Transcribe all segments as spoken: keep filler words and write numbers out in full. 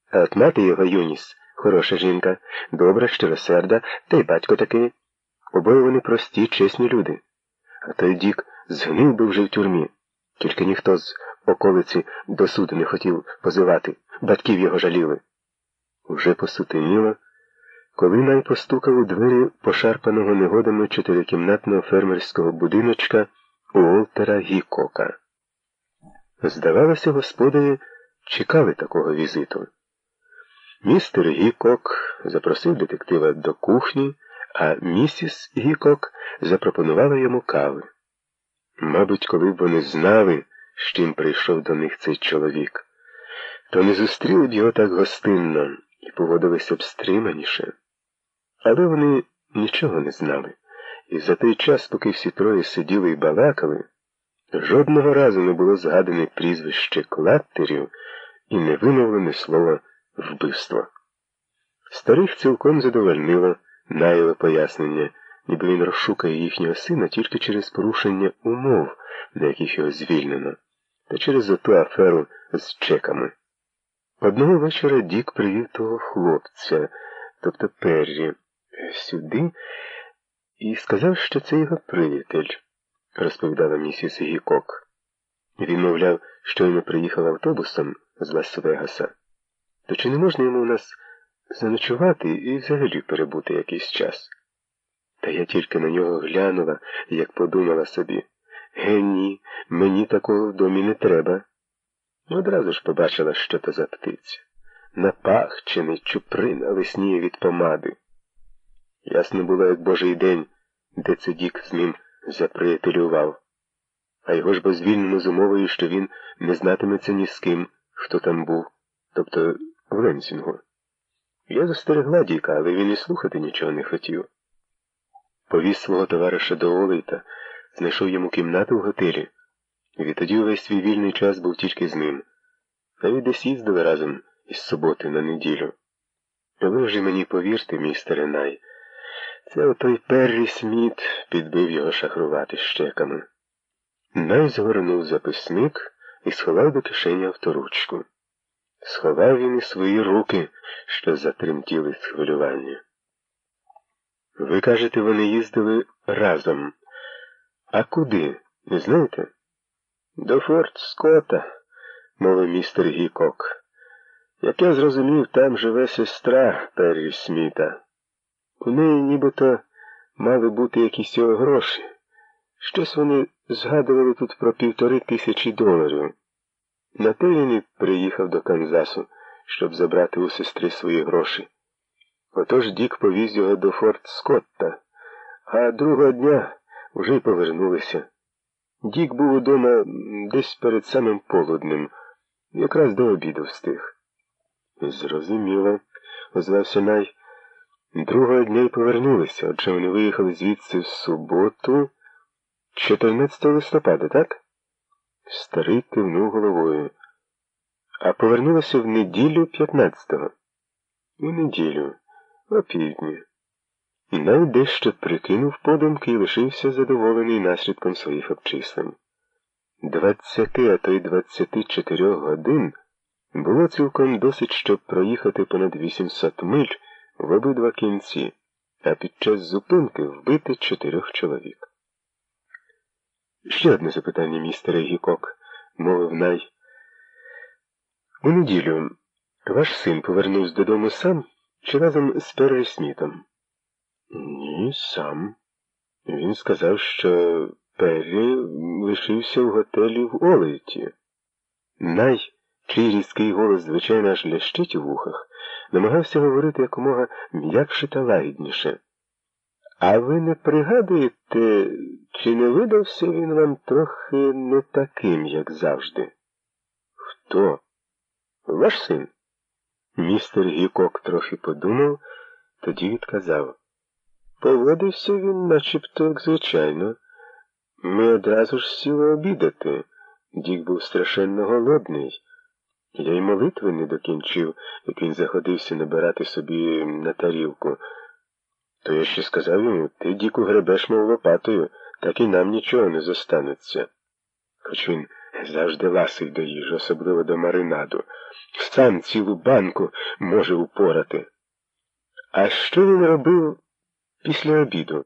А от мати його, Юніс, хороша жінка, добра, щиросерда, та й батько такий. Обоє вони прості, чесні люди. А той Дік згнив би вже в тюрмі. Тільки ніхто з околиці до суду не хотів позивати. Батьків його жаліли. Уже посутеніло, коли Най постукав у двері пошарпаного негодами чотирикімнатного фермерського будиночка Уолтера Гікока. Здавалося, господарі чекали такого візиту. Містер Гікок запросив детектива до кухні, а місіс Гікок запропонувала йому кави. Мабуть, коли б вони знали, з чим прийшов до них цей чоловік, то не зустріли б його так гостинно і поводилися б стриманіше. Але вони нічого не знали, і за той час, поки всі троє сиділи і балакали, жодного разу не було згадане прізвище Клаттерів і не вимовлене слово «вбивство». Старих цілком задовольнило Наєве пояснення, ніби він розшукає їхнього сина тільки через порушення умов, на яких його звільнено, та через оту аферу з чеками. Одного вечора Дік привів того хлопця, тобто Перрі, сюди і сказав, що це його приятель, розповідала місіс Гікок. Він, мовляв, щойно приїхав автобусом з Лас-Вегаса. То чи не можна йому у нас заночувати і взагалі перебути якийсь час? Та я тільки на нього глянула, як подумала собі. Ге, ні, мені такого в домі не треба. Одразу ж побачила, що то за птиця. Напахчений чуприна лисніє від помади. Ясно було, як божий день, де це Дік з ним заприятелював. А його ж бо звільнено з умовою, що він не знатиметься ні з ким, хто там був, тобто в Ленсінгу. Я застерегла Діка, але він і слухати нічого не хотів. Повіз свого товариша до Олейта, знайшов йому кімнату в готелі. Відтоді увесь свій вільний час був тільки з ним. Навіть десь їздили разом із суботи на неділю. Ви вже мені повірте, містере Най, це отой Перрі Сміт підбив його шахрувати щеками. Най згорнув записник і сховав до кишені авторучку. Сховав він і свої руки, що затремтіли з хвилювання. Ви кажете, вони їздили разом. А куди, не знаєте? До Форт Скотта, мовив містер Гікок. Як я зрозумів, там живе сестра Перрі Сміта. У неї нібито мали бути якісь його гроші. Щось вони згадували тут про півтори тисячі доларів. На те він і приїхав до Канзасу, щоб забрати у сестри свої гроші. Отож Дік повіз його до Форт Скотта, а другого дня вже й повернулися. Дік був удома десь перед самим полуднем, якраз до обіду встиг. Зрозуміло, озвався Най. Другого дня й повернулися, отже вони виїхали звідси в суботу, чотирнадцятого листопада, так? Старий кивнув головою. А повернулися в неділю п'ятнадцятого. У неділю, о півдні. Най дещо прикинув подумки і лишився задоволений наслідком своїх обчислень. Двадцяти, а то й двадцяти чотирьох годин було цілком досить, щоб проїхати понад вісімсот миль в обидва кінці, а під час зупинки вбити чотирьох чоловік. Ще одне запитання, містере Гікок, мовив Най. У неділю ваш син повернувся додому сам чи разом з Перрі Смітом? Ні, сам. Він сказав, що Перрі лишився в готелі в Олейті. Най, чий різкий голос, звичайно, аж лящить у вухах, намагався говорити якомога м'якше та лагідніше. А ви не пригадуєте, чи не видався він вам трохи не таким, як завжди? Хто? Ваш син? Містер Гікок трохи подумав, тоді відказав. Поводився він начебто, як звичайно. Ми одразу ж сіли обідати. Дік був страшенно голодний. Я й молитви не докінчив, як він заходився набирати собі на тарілку. То я ще сказав йому, ти, Діку, гребеш, мов лопатою, так і нам нічого не зостанеться. Хоч він Завжди ласий до їжі, особливо до маринаду. Сам цілу банку може упорати. А що він робив після обіду?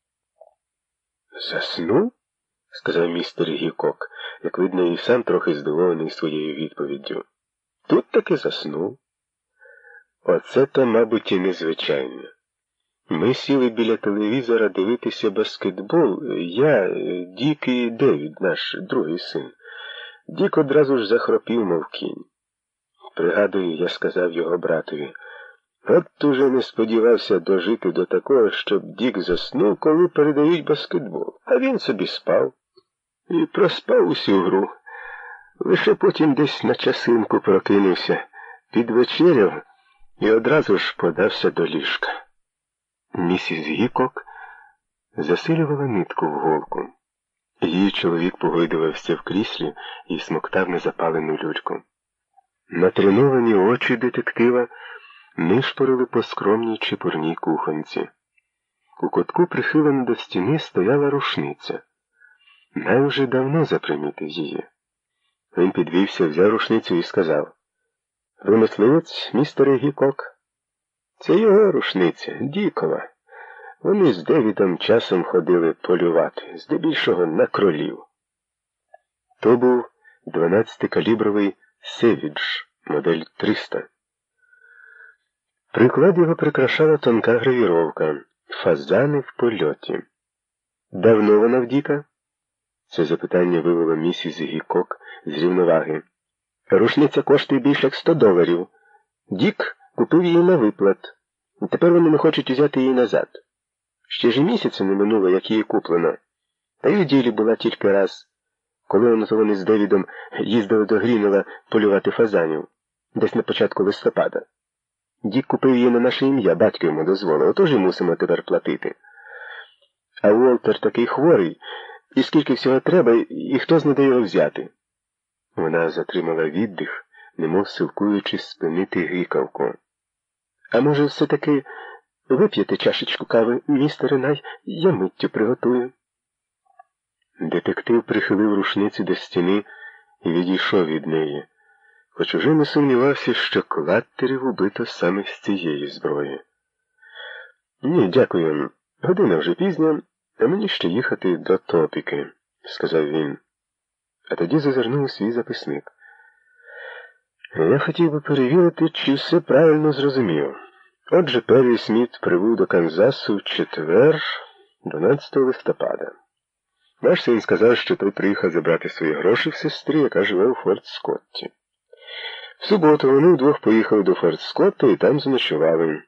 Заснув? Сказав містер Гікок, як видно, і сам трохи здивований своєю відповіддю. Тут таки заснув. Оце то, мабуть, і незвичайно. Ми сіли біля телевізора дивитися баскетбол. Я, Дік і Девід, наш другий син. Дік одразу ж захропів, мов кінь. Пригадую, я сказав його братові, от уже не сподівався дожити до такого, щоб Дік заснув, коли передають баскетбол. А він собі спав. І проспав усю гру. Лише потім десь на часинку прокинувся, підвечеряв і одразу ж подався до ліжка. Місіс Гікок засилювала нитку в голку. Її чоловік погойдувався в кріслі і смоктав незапалену люльку. Натреновані очі детектива нишпорили по скромній чепурній кухонці. У кутку, прихилена до стіни, стояла рушниця. Най уже давно запримітив її. Він підвівся, взяв рушницю і сказав: «Ви мисливець, містере Гікок?» «Це його рушниця, Дікова. Вони з Девідом часом ходили полювати, здебільшого на кролів». То був дванадцятикалібровий «Севідж», модель триста. Приклад його прикрашала тонка гравіровка «Фазани в польоті». «Давно вона в Діка?» Це запитання вивело місіс Гікок з рівноваги. «Рушниця коштує більше як сто доларів. Дік купив її на виплат. І тепер вони не хочуть взяти її назад. Ще ж і місяця не минуло, як її куплено. Та й у ділі була тільки раз, коли вони з Девідом їздили до Грінела полювати фазанів, десь на початку листопада. Дік купив її на наше ім'я, батько йому дозволив, отож і мусимо тепер платити. А Уолтер такий хворий, і скільки всього треба, і хто знайде його взяти?» Вона затримала віддих, немов силкуючись спинити гикавку. «А може, все-таки вип'єте чашечку кави, містере Най, я миттю приготую». Детектив прихилив рушницю до стіни і відійшов від неї, хоч уже не сумнівався, що Клаттерів убито саме з цієї зброї. «Ні, дякую. Година вже пізня, а мені ще їхати до Топіки», — сказав він. А тоді зазирнув у свій записник. «Я хотів би перевірити, чи все правильно зрозумів. Отже, Перрі Сміт прибув до Канзасу в четвер, дванадцятого листопада. Наш син сказав, що той приїхав забрати свої гроші в сестрі, яка живе у Форт-Скотті. В суботу вони вдвох поїхали до Форт-Скотта і там заночували.